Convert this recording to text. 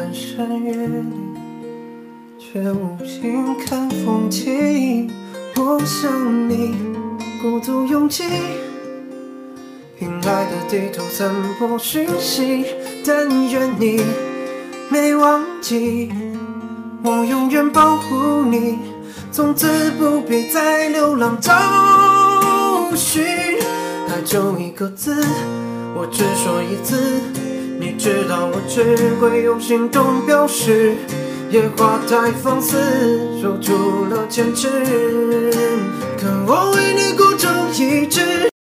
翻山越岭，却无心看风景。我想你，孤独拥挤，凭爱的地图散播讯息，但愿你没忘记，我永远保护你，从此不必再流浪找寻。爱就一个字，我只说一次，你知道我只会用行动表示，野花太放肆，守住了坚持，可我为你孤注一掷。